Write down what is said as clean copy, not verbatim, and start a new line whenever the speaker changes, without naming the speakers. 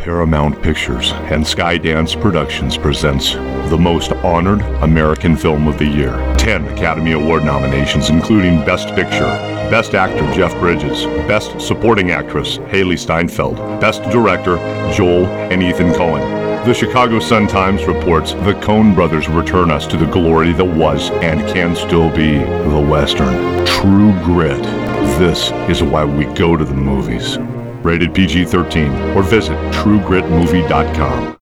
Paramount Pictures and Skydance Productions presents the most honored American film of the year. 10 Academy Award nominations, including Best Picture, Best Actor Jeff Bridges, Best Supporting Actress Haley Steinfeld, Best Director Joel and Ethan Coen. The Chicago Sun-Times reports the Coen brothers return us to the glory that was and can still be the Western. True Grit. This is why we go to the movies. Rated PG-13 or visit TrueGritMovie.com.